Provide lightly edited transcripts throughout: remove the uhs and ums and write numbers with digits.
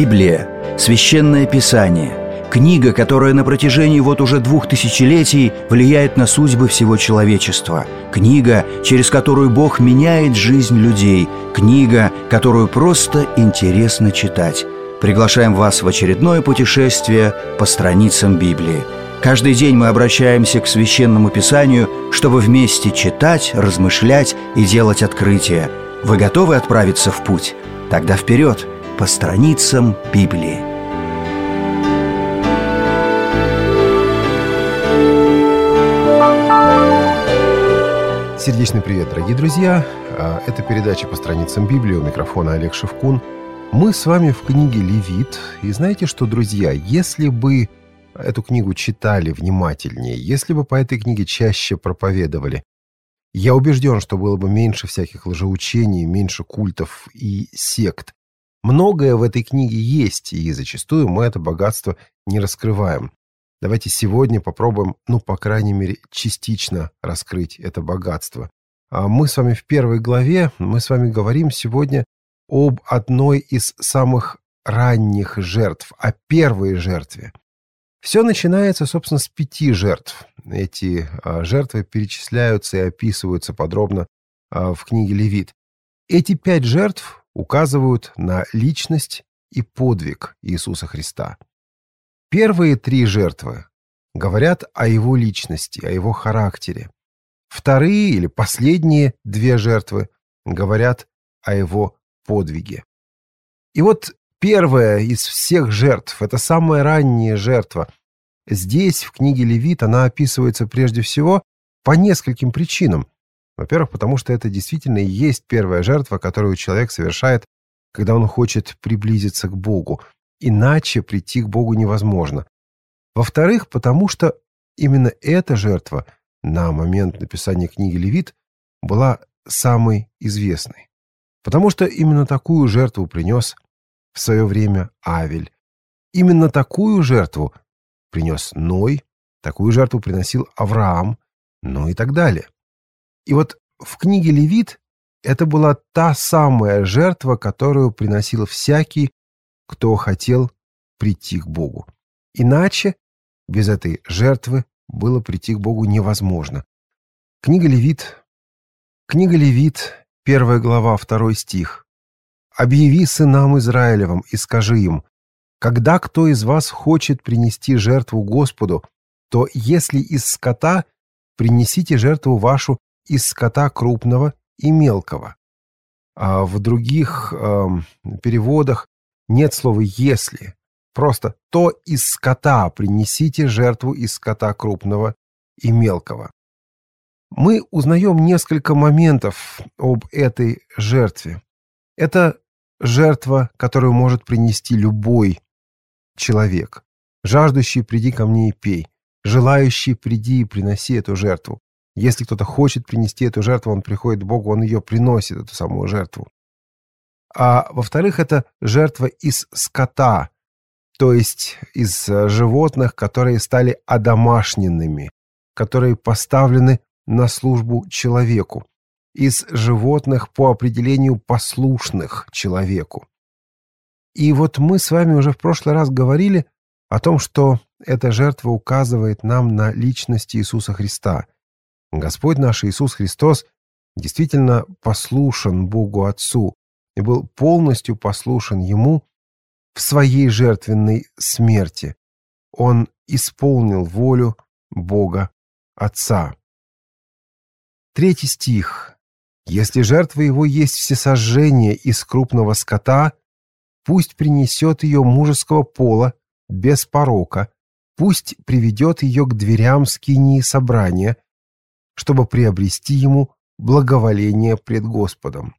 Библия – священное писание, книга, которая на протяжении уже 2000 влияет на судьбы всего человечества, книга, через которую Бог меняет жизнь людей, книга, которую просто интересно читать. Приглашаем вас в очередное путешествие по страницам Библии. Каждый день мы обращаемся к Священному Писанию, чтобы вместе читать, размышлять и делать открытия. Вы готовы отправиться в путь? Тогда вперед, по страницам Библии. Сердечный привет, дорогие друзья! Это передача «По страницам Библии», у микрофона Олег Шевкун. Мы с вами в книге «Левит». И знаете что, друзья, если бы эту книгу читали внимательнее, если бы по этой книге чаще проповедовали, я убежден, что было бы меньше всяких лжеучений, меньше культов и сект. Многое в этой книге есть, и зачастую мы это богатство не раскрываем. Давайте сегодня попробуем, по крайней мере, частично раскрыть это богатство. Мы с вами в первой главе, мы с вами говорим сегодня об одной из самых ранних жертв, о первой жертве. Все начинается, собственно, с 5 жертв. Эти жертвы перечисляются и описываются подробно в книге «Левит». Эти 5 жертв указывают на личность и подвиг Иисуса Христа. Первые 3 жертвы говорят о его личности, о его характере. Вторые или последние 2 жертвы говорят о его подвиге. И вот первая из всех жертв, это самая ранняя жертва. Здесь, в книге «Левит», она описывается прежде всего по нескольким причинам. Во-первых, потому что это действительно и есть первая жертва, которую человек совершает, когда он хочет приблизиться к Богу. Иначе прийти к Богу невозможно. Во-вторых, потому что именно эта жертва на момент написания книги «Левит» была самой известной. Потому что именно такую жертву принес в свое время Авель. Именно такую жертву принес Ной, такую жертву приносил Авраам, и так далее. И вот в книге «Левит» это была та самая жертва, которую приносил всякий, кто хотел прийти к Богу. Иначе без этой жертвы было прийти к Богу невозможно. Книга «Левит», 1 глава, 2 стих. «Объяви сынам Израилевым и скажи им, когда кто из вас хочет принести жертву Господу, то если из скота, принесите жертву вашу из скота крупного и мелкого». А в других переводах нет слова «если». Просто «то из скота принесите жертву из скота крупного и мелкого». Мы узнаем несколько моментов об этой жертве. Это жертва, которую может принести любой человек. Жаждущий, приди ко мне и пей. Желающий, приди и приноси эту жертву. Если кто-то хочет принести эту жертву, он приходит к Богу, он ее приносит, эту самую жертву. А во-вторых, это жертва из скота, то есть из животных, которые стали одомашненными, которые поставлены на службу человеку, из животных по определению послушных человеку. И вот мы с вами уже в прошлый раз говорили о том, что эта жертва указывает нам на личность Иисуса Христа. Господь наш Иисус Христос действительно послушен Богу Отцу и был полностью послушен Ему в своей жертвенной смерти. Он исполнил волю Бога Отца. 3 стих. «Если жертва его есть всесожжение из крупного скота, пусть принесет ее мужеского пола, без порока, пусть приведет ее к дверям скинии собрания, чтобы приобрести ему благоволение пред Господом».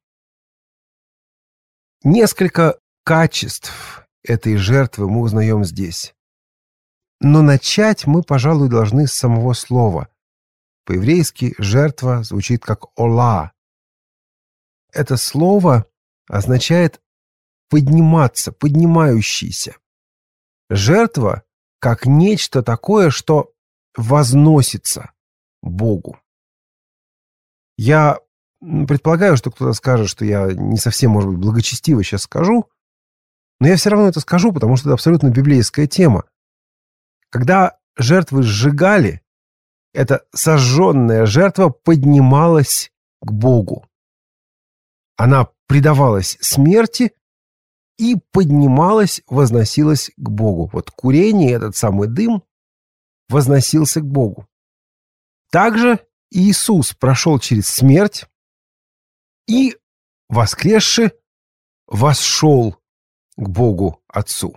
Несколько качеств этой жертвы мы узнаем здесь. Но начать мы, пожалуй, должны с самого слова. По-еврейски жертва звучит как «ола». Это слово означает «подниматься», «поднимающийся». Жертва как нечто такое, что возносится Богу. Я предполагаю, что кто-то скажет, что я не совсем, может быть, благочестиво сейчас скажу, Но я все равно это скажу, потому что это абсолютно библейская тема. Когда жертвы сжигали, эта сожженная жертва поднималась к Богу. Она предавалась смерти и поднималась, возносилась к Богу. Вот курение, этот самый дым, возносился к Богу. Также Иисус прошел через смерть и, воскресши, восшел к Богу Отцу.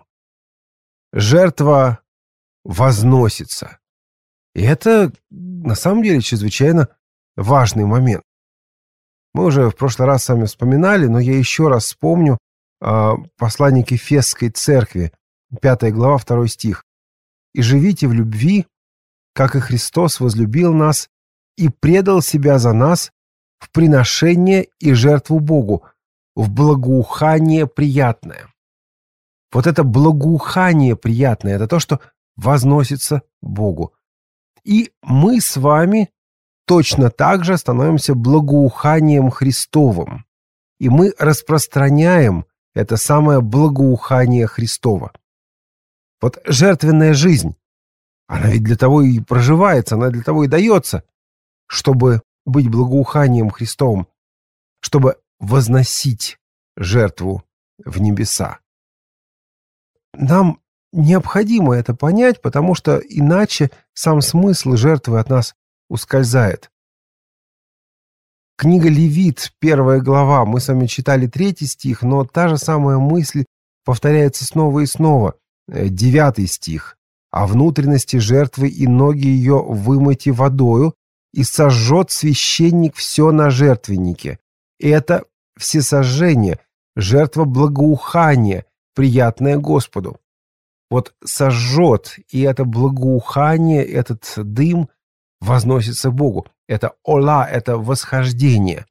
Жертва возносится. И это, на самом деле, чрезвычайно важный момент. Мы уже в прошлый раз с вами вспоминали, но я еще раз вспомню послание к Ефесской церкви, 5 глава, 2 стих. «И живите в любви, как и Христос возлюбил нас и предал себя за нас в приношение и жертву Богу, в благоухание приятное». Вот это благоухание приятное – это то, что возносится Богу. И мы с вами точно так же становимся благоуханием Христовым. И мы распространяем это самое благоухание Христово. Вот жертвенная жизнь, она ведь для того и проживается, она для того и дается, чтобы быть благоуханием Христовым, чтобы возносить жертву в небеса. Нам необходимо это понять, потому что иначе сам смысл жертвы от нас ускользает. Книга Левит, 1 глава, мы с вами читали 3 стих, но та же самая мысль повторяется снова и снова. 9 стих. «А внутренности жертвы и ноги ее вымойте водою, и сожжет священник все на жертвеннике. И это всесожжение, жертва благоухания, приятное Господу». Вот сожжет, и это благоухание, этот дым возносится Богу. Это ола, это восхождение.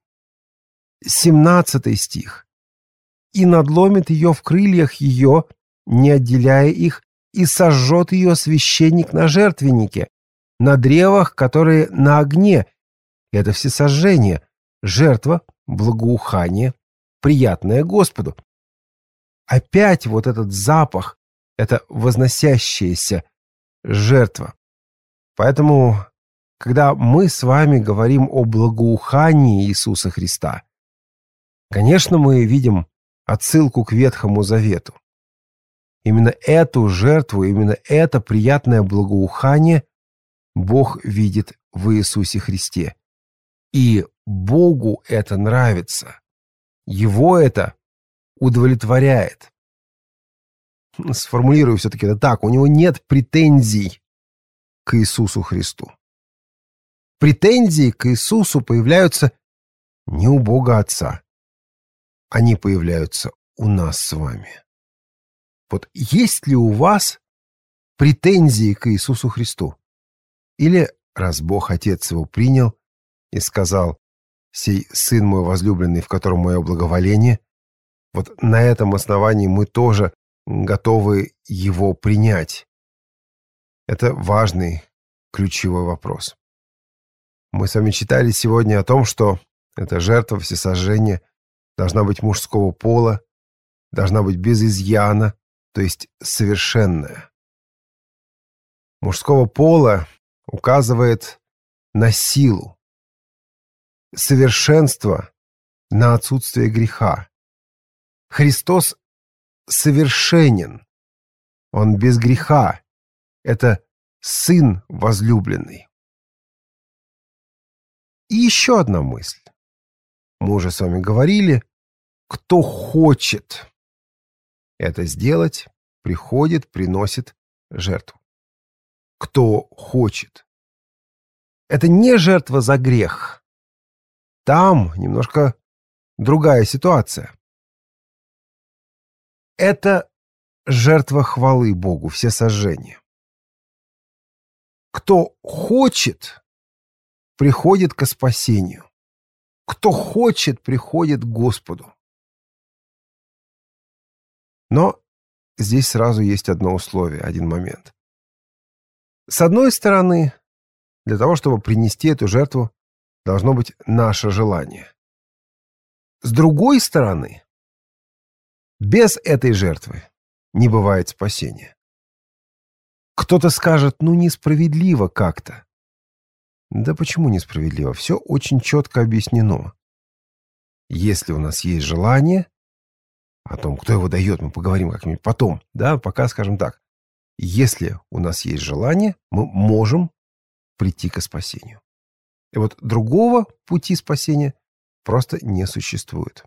17 стих. «И надломит ее в крыльях ее, не отделяя их, и сожжет ее священник на жертвеннике, на древах, которые на огне». Это всесожжение, жертва, благоухание, приятное Господу. Опять вот этот запах, это возносящаяся жертва. Поэтому, когда мы с вами говорим о благоухании Иисуса Христа, конечно, мы видим отсылку к Ветхому Завету. Именно эту жертву, именно это приятное благоухание Бог видит в Иисусе Христе. И Богу это нравится. Его это удовлетворяет. Сформулирую все-таки это так. У него нет претензий к Иисусу Христу. Претензии к Иисусу появляются не у Бога Отца. Они появляются у нас с вами. Вот есть ли у вас претензии к Иисусу Христу? Или, раз Бог Отец его принял и сказал: «Сей Сын мой возлюбленный, в котором мое благоволение», вот на этом основании мы тоже готовы его принять? Это важный, ключевой вопрос. Мы с вами читали сегодня о том, что эта жертва всесожжения должна быть мужского пола, должна быть без изъяна, то есть совершенная. Мужского пола указывает на силу, совершенство на отсутствие греха. Христос совершенен, Он без греха, это Сын возлюбленный. И еще одна мысль. Мы уже с вами говорили, кто хочет это сделать, приходит, приносит жертву. Кто хочет. Это не жертва за грех. Там немножко другая ситуация. Это жертва хвалы Богу, всесожжение. Кто хочет, приходит ко спасению. Кто хочет, приходит к Господу. Но здесь сразу есть одно условие, один момент. С одной стороны, для того, чтобы принести эту жертву, должно быть наше желание. С другой стороны, Без этой жертвы не бывает спасения. Кто-то скажет, несправедливо как-то. Да почему несправедливо? Все очень четко объяснено. Если у нас есть желание, о том, кто его дает, мы поговорим как-нибудь потом, да, пока скажем так. Если у нас есть желание, мы можем прийти к спасению. И вот другого пути спасения просто не существует.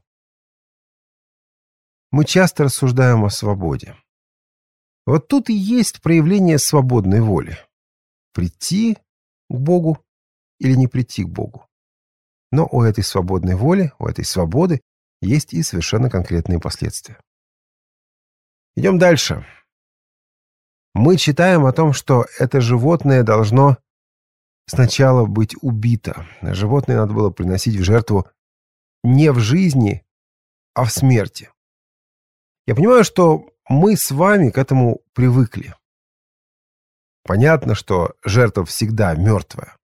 Мы часто рассуждаем о свободе. Вот тут и есть проявление свободной воли. Прийти к Богу или не прийти к Богу. Но у этой свободной воли, у этой свободы есть и совершенно конкретные последствия. Идем дальше. Мы читаем о том, что это животное должно сначала быть убито. Животное надо было приносить в жертву не в жизни, а в смерти. Я понимаю, что мы с вами к этому привыкли. Понятно, что жертва всегда мертвая.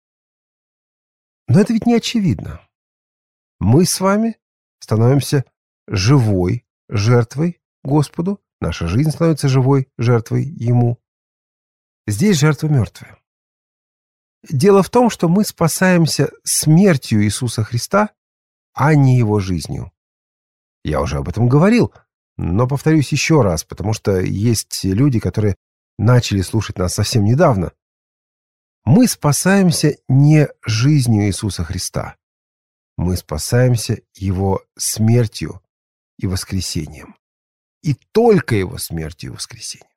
Но это ведь не очевидно. Мы с вами становимся живой жертвой Господу. Наша жизнь становится живой жертвой Ему. Здесь жертва мертвая. Дело в том, что мы спасаемся смертью Иисуса Христа, а не Его жизнью. Я уже об этом говорил, но повторюсь еще раз, потому что есть люди, которые начали слушать нас совсем недавно. Мы спасаемся не жизнью Иисуса Христа. Мы спасаемся Его смертью и воскресением. И только Его смертью и воскресением.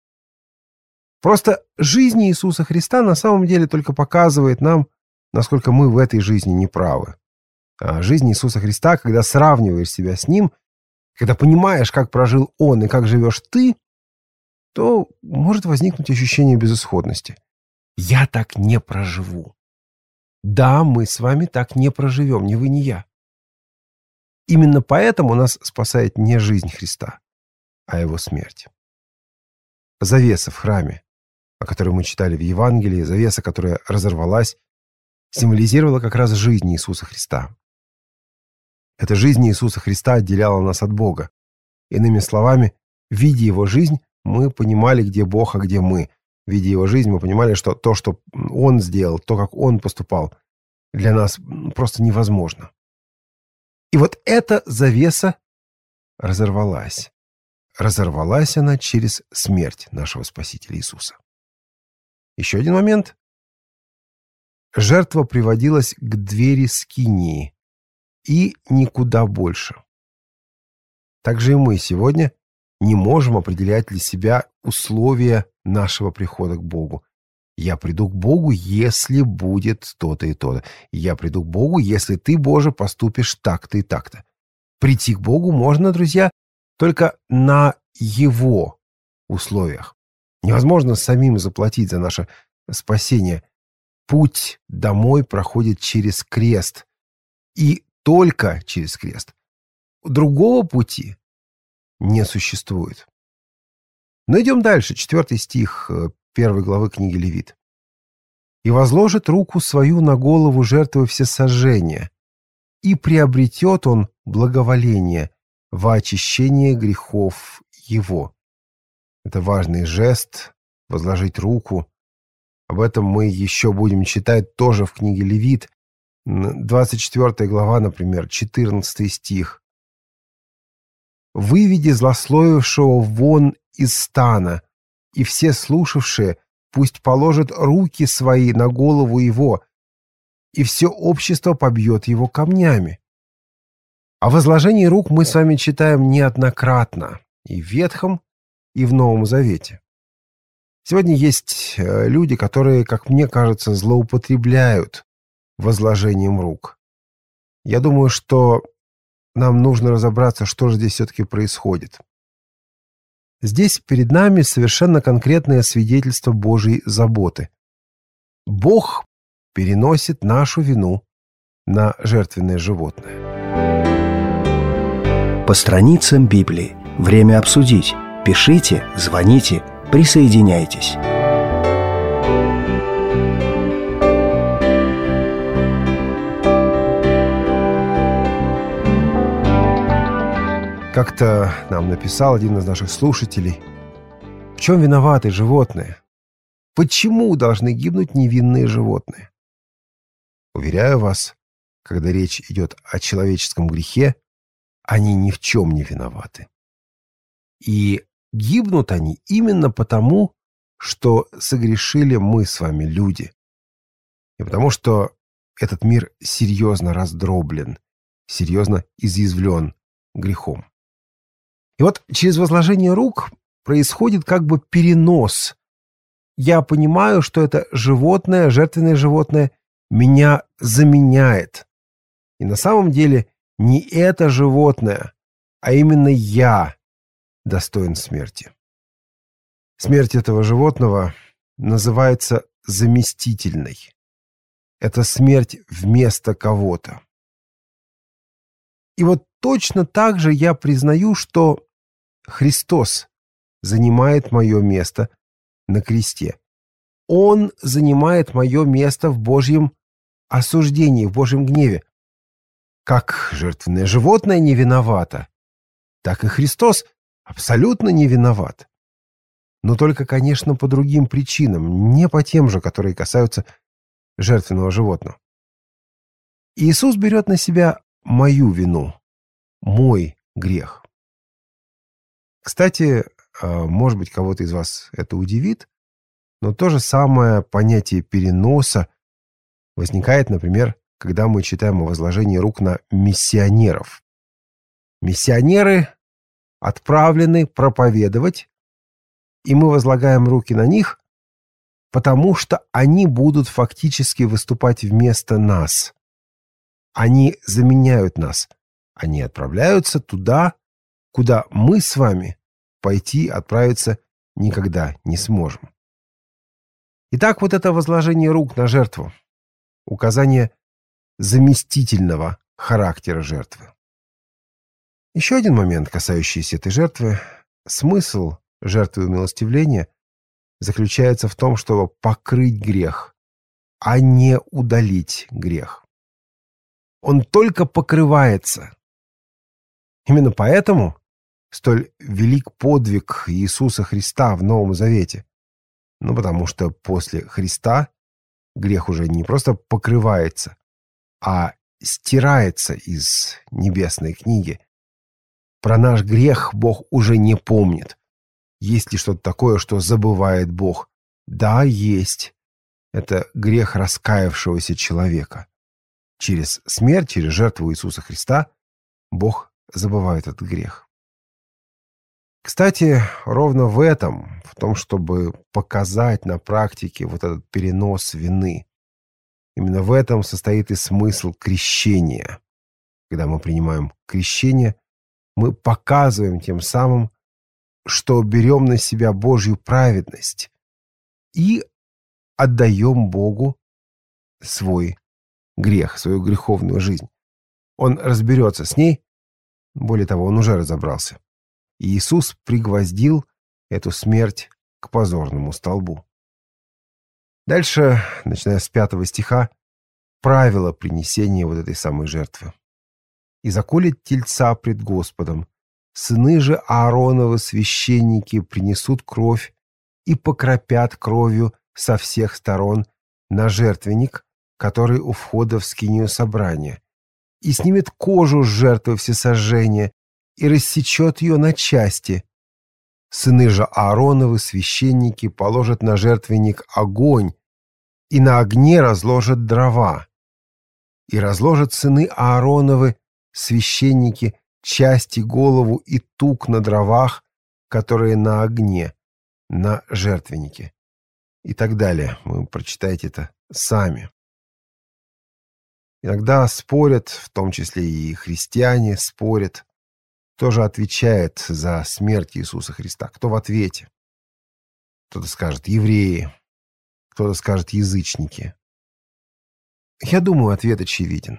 Просто жизнь Иисуса Христа на самом деле только показывает нам, насколько мы в этой жизни неправы. А жизнь Иисуса Христа, когда сравниваешь себя с Ним, когда понимаешь, как прожил Он и как живешь ты, то может возникнуть ощущение безысходности. Я так не проживу. Да, мы с вами так не проживем, ни вы, ни я. Именно поэтому нас спасает не жизнь Христа, а Его смерть. Завеса в храме, о которой мы читали в Евангелии, завеса, которая разорвалась, символизировала как раз жизнь Иисуса Христа. Эта жизнь Иисуса Христа отделяла нас от Бога. Иными словами, видя Его жизнь, мы понимали, где Бог, а где мы. Видя Его жизнь, мы понимали, что то, что Он сделал, то, как Он поступал, для нас просто невозможно. И вот эта завеса разорвалась. Разорвалась она через смерть нашего Спасителя Иисуса. Еще один момент. Жертва приводилась к двери скинии и никуда больше. Также и мы сегодня не можем определять для себя условия нашего прихода к Богу. Я приду к Богу, если будет то-то и то-то. Я приду к Богу, если ты, Боже, поступишь так-то и так-то. Прийти к Богу можно, друзья, только на Его условиях. Невозможно самим заплатить за наше спасение. Путь домой проходит через крест. И только через крест. Другого пути не существует. Но идем дальше. 4 стих 1 главы книги Левит. «И возложит руку свою на голову жертвы всесожжения, и приобретет он благоволение во очищение грехов его». Это важный жест — возложить руку. Об этом мы еще будем читать тоже в книге Левит. 24 глава, например, 14 стих. «Выведи злословившего вон из стана, и все слушавшие пусть положат руки свои на голову его, и все общество побьет его камнями». О возложении рук мы с вами читаем неоднократно и в Ветхом, и в Новом Завете. Сегодня есть люди, которые, как мне кажется, злоупотребляют возложением рук. Я думаю, что нам нужно разобраться, что же здесь все-таки происходит. Здесь перед нами совершенно конкретное свидетельство Божьей заботы. Бог переносит нашу вину на жертвенное животное. По страницам Библии. Время обсудить. Пишите, звоните, присоединяйтесь. Как-то нам написал один из наших слушателей: в чем виноваты животные? Почему должны гибнуть невинные животные? Уверяю вас, когда речь идет о человеческом грехе, они ни в чем не виноваты. И гибнут они именно потому, что согрешили мы с вами, люди. И потому что этот мир серьезно раздроблен, серьезно изъязвлен грехом. И вот через возложение рук происходит как бы перенос. Я понимаю, что это животное, жертвенное животное, меня заменяет. И на самом деле не это животное, а именно я достоин смерти. Смерть этого животного называется заместительной. Это смерть вместо кого-то. И вот точно так же я признаю, что Христос занимает мое место на кресте. Он занимает мое место в Божьем осуждении, в Божьем гневе. Как жертвенное животное не виновато, так и Христос абсолютно не виноват. Но только, конечно, по другим причинам, не по тем же, которые касаются жертвенного животного. Иисус берет на себя мою вину, мой грех. Кстати, может быть, кого-то из вас это удивит, но то же самое понятие переноса возникает, например, когда мы читаем о возложении рук на миссионеров. Миссионеры отправлены проповедовать, и мы возлагаем руки на них, потому что они будут фактически выступать вместо нас. Они заменяют нас. Они отправляются туда, куда мы с вами отправиться никогда не сможем. Итак, вот это возложение рук на жертву, указание заместительного характера жертвы. Еще один момент, касающийся этой жертвы. Смысл жертвы умилостивления заключается в том, чтобы покрыть грех, а не удалить грех. Он только покрывается. Именно поэтому столь велик подвиг Иисуса Христа в Новом Завете. Потому что после Христа грех уже не просто покрывается, а стирается из небесной книги. Про наш грех Бог уже не помнит. Есть ли что-то такое, что забывает Бог? Да, есть. Это грех раскаявшегося человека. Через смерть, через жертву Иисуса Христа Бог забывает этот грех. Кстати, ровно в этом, в том, чтобы показать на практике вот этот перенос вины, именно в этом состоит и смысл крещения. Когда мы принимаем крещение, мы показываем тем самым, что берем на себя Божью праведность и отдаем Богу свой грех, свою греховную жизнь. Он разберется с ней, более того, он уже разобрался. И Иисус пригвоздил эту смерть к позорному столбу. Дальше, начиная с 5 стиха, правило принесения вот этой самой жертвы. «И заколет тельца пред Господом, сыны же Аароновы священники принесут кровь и покропят кровью со всех сторон на жертвенник, который у входа в скинию собрания, и снимет кожу с жертвы всесожжения, и рассечет ее на части. Сыны же Аароновы, священники, положат на жертвенник огонь, и на огне разложат дрова. И разложат сыны Аароновы, священники, части, голову и тук на дровах, которые на огне, на жертвеннике». И так далее. Вы прочитаете это сами. Иногда спорят, в том числе и христиане спорят, кто же отвечает за смерть Иисуса Христа? Кто в ответе? Кто-то скажет евреи, кто-то скажет язычники. Я думаю, ответ очевиден.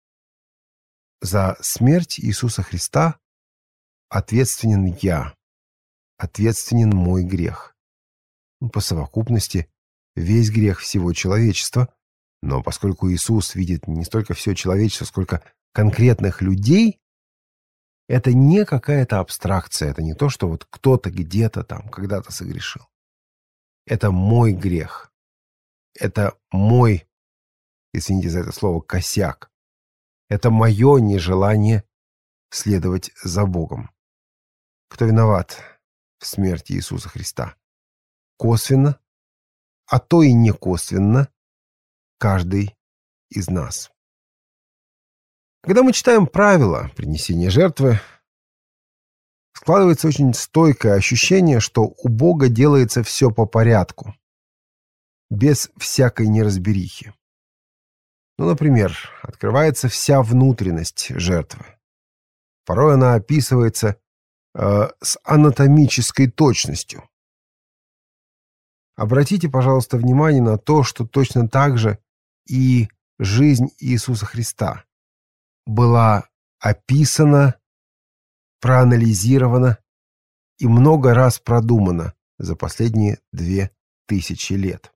За смерть Иисуса Христа ответственен я, ответственен мой грех. По совокупности весь грех всего человечества, но поскольку Иисус видит не столько все человечество, сколько конкретных людей, Это не какая-то абстракция, это не то, что вот кто-то где-то там когда-то согрешил. Это мой грех. Это мой, извините за это слово, косяк. Это мое нежелание следовать за Богом. Кто виноват в смерти Иисуса Христа? Косвенно, а то и не косвенно, каждый из нас. Когда мы читаем правила принесения жертвы, складывается очень стойкое ощущение, что у Бога делается все по порядку, без всякой неразберихи. Ну, например, открывается вся внутренность жертвы. Порой она описывается с анатомической точностью. Обратите, пожалуйста, внимание на то, что точно так же и жизнь Иисуса Христа была описана, проанализирована и много раз продумана за последние 2000 лет.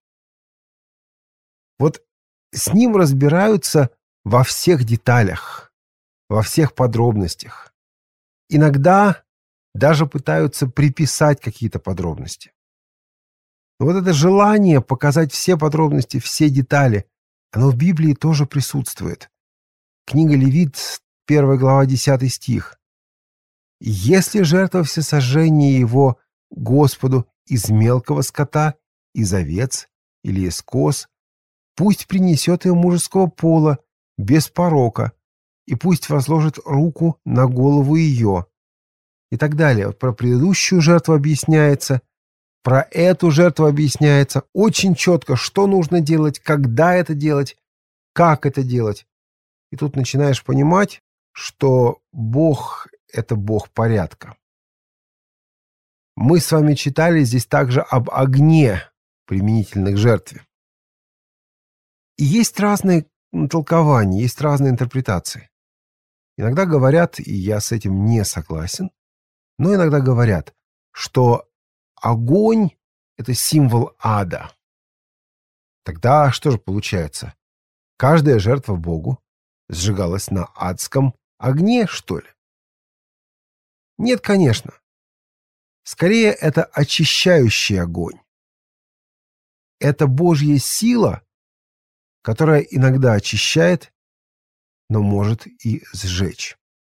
Вот с ним разбираются во всех деталях, во всех подробностях. Иногда даже пытаются приписать какие-то подробности. Но вот это желание показать все подробности, все детали, оно в Библии тоже присутствует. Книга Левит, 1 глава, 10 стих. «Если жертва всесожжения его Господу из мелкого скота, из овец или из коз, пусть принесет ее мужеского пола, без порока, и пусть возложит руку на голову ее». И так далее. Вот про предыдущую жертву объясняется, про эту жертву объясняется очень четко, что нужно делать, когда это делать, как это делать. И тут начинаешь понимать, что Бог — это Бог порядка. Мы с вами читали здесь также об огне, применительно к жертве. И есть разные толкования, есть разные интерпретации. Иногда говорят, и я с этим не согласен, но иногда говорят, что огонь — это символ ада. Тогда что же получается? Каждая жертва Богу сжигалась на адском огне, что ли? Нет, конечно. Скорее, это очищающий огонь. Это Божья сила, которая иногда очищает, но может и сжечь.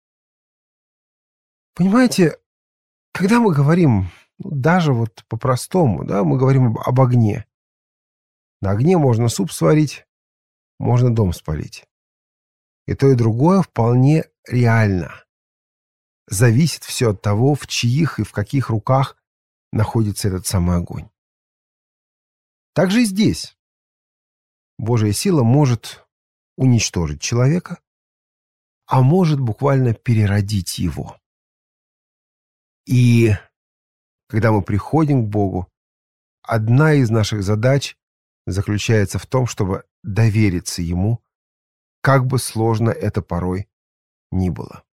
Понимаете, когда мы говорим, даже вот по-простому, да, мы говорим об огне. На огне можно суп сварить, можно дом спалить. И то, и другое вполне реально. Зависит все от того, в чьих и в каких руках находится этот самый огонь. Так же и здесь. Божья сила может уничтожить человека, а может буквально переродить его. И когда мы приходим к Богу, одна из наших задач заключается в том, чтобы довериться Ему, как бы сложно это порой ни было.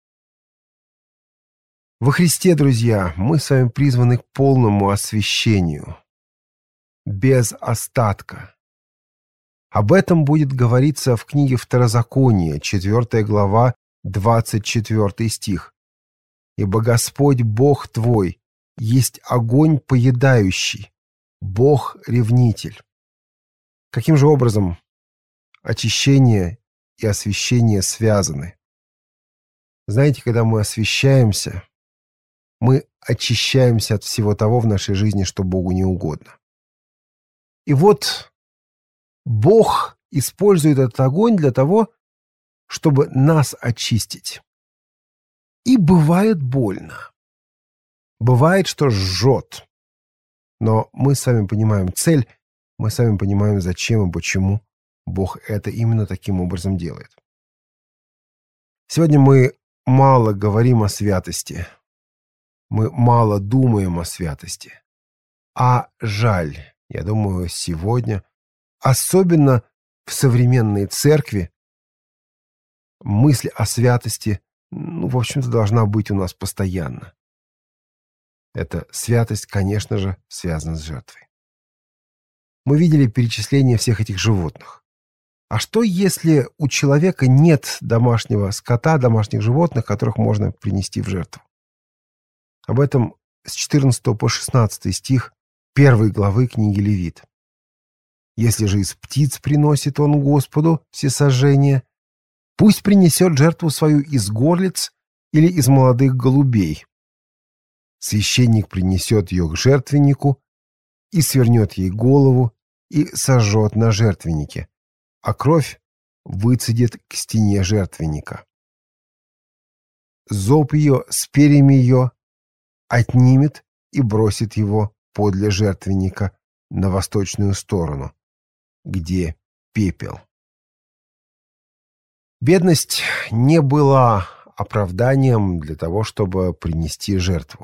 Во Христе, друзья, мы с вами призваны к полному освящению, без остатка. Об этом будет говориться в книге Второзакония, 4 глава, 24 стих. «Ибо Господь Бог твой есть огонь поедающий, Бог-ревнитель». Каким же образом очищение и освящение связаны? Знаете, когда мы освящаемся, мы очищаемся от всего того в нашей жизни, что Богу не угодно. И вот Бог использует этот огонь для того, чтобы нас очистить. И бывает больно. Бывает, что жжет. Но мы с вами понимаем цель, мы с вами понимаем, зачем и почему Бог это именно таким образом делает. Сегодня мы мало говорим о святости. Мы мало думаем о святости. А жаль, я думаю, сегодня, особенно в современной церкви, мысль о святости, в общем-то, должна быть у нас постоянно. Эта святость, конечно же, связана с жертвой. Мы видели перечисление всех этих животных. А что, если у человека нет домашнего скота, домашних животных, которых можно принести в жертву? Об этом с 14 по 16 стих 1 главы книги Левит. «Если же из птиц приносит он Господу всесожжение, пусть принесет жертву свою из горлиц или из молодых голубей. Священник принесет ее к жертвеннику и свернет ей голову и сожжет на жертвеннике, а кровь выцедит к стене жертвенника. Зоб ее с перьями ее отнимет и бросит его подле жертвенника на восточную сторону, где пепел». Бедность не была оправданием для того, чтобы принести жертву.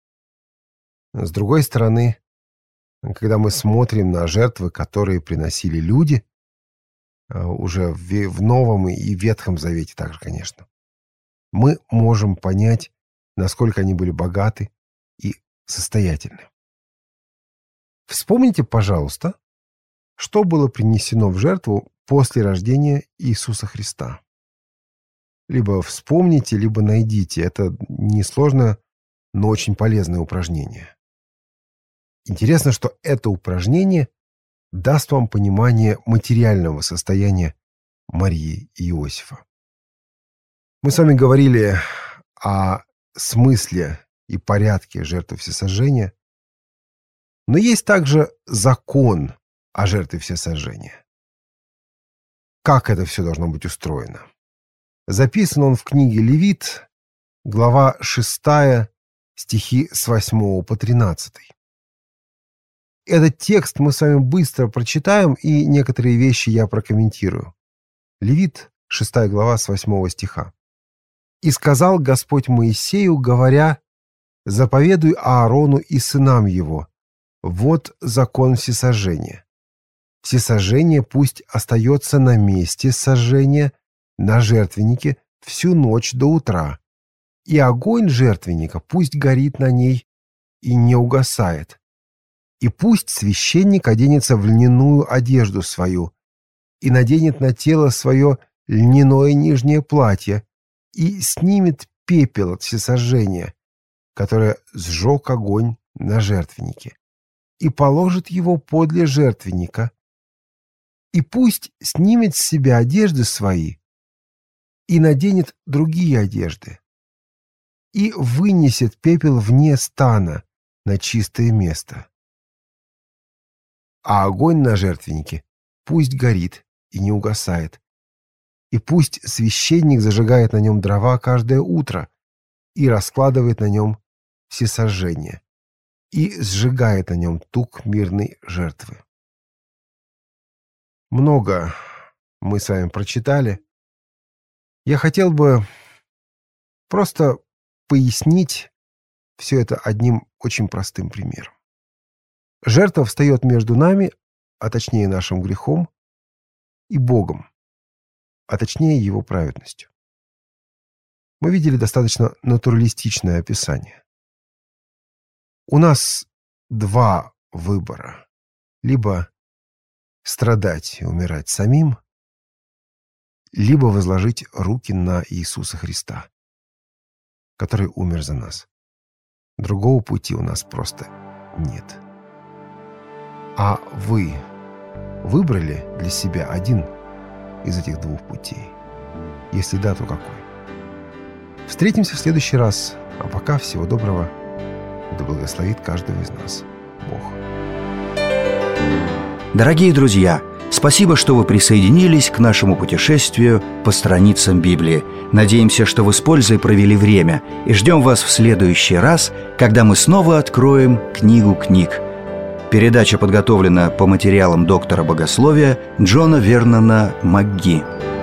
С другой стороны, когда мы смотрим на жертвы, которые приносили люди, уже в Новом и Ветхом Завете также, конечно, мы можем понять, насколько они были богаты и состоятельны. Вспомните, пожалуйста, что было принесено в жертву после рождения Иисуса Христа. Либо вспомните, либо найдите. Это несложное, но очень полезное упражнение. Интересно, что это упражнение даст вам понимание материального состояния Марии и Иосифа. Мы с вами говорили о смысле и порядке жертвы всесожжения, но есть также закон о жертве всесожжения. Как это все должно быть устроено? Записан он в книге Левит, глава 6, стихи с 8 по 13. Этот текст мы с вами быстро прочитаем, и некоторые вещи я прокомментирую. Левит, 6 глава, с 8 стиха. «И сказал Господь Моисею, говоря: заповедуй Аарону и сынам его, вот закон всесожжения. Всесожжение пусть остается на месте сожжения, на жертвеннике всю ночь до утра, и огонь жертвенника пусть горит на ней и не угасает. И пусть священник оденется в льняную одежду свою и наденет на тело свое льняное нижнее платье и снимет пепел от всесожжения, которое сжег огонь на жертвеннике, и положит его подле жертвенника. И пусть снимет с себя одежды свои и наденет другие одежды, и вынесет пепел вне стана на чистое место. А огонь на жертвеннике пусть горит и не угасает, и пусть священник зажигает на нем дрова каждое утро и раскладывает на нем всесожжение, и сжигает на нем тук мирной жертвы». Много мы с вами прочитали. Я хотел бы просто пояснить все это одним очень простым примером. Жертва встает между нами, а точнее нашим грехом, и Богом, а точнее Его праведностью. Мы видели достаточно натуралистичное описание. У нас два выбора. Либо страдать и умирать самим, либо возложить руки на Иисуса Христа, который умер за нас. Другого пути у нас просто нет. А вы выбрали для себя один из этих двух путей? Если да, то какой? Встретимся в следующий раз. А пока всего доброго. Да благословит каждого из нас Бог. Дорогие друзья, спасибо, что вы присоединились к нашему путешествию по страницам Библии. Надеемся, что вы с пользой провели время, и ждем вас в следующий раз, когда мы снова откроем книгу книг. Передача подготовлена по материалам доктора богословия Джона Вернона МакГи.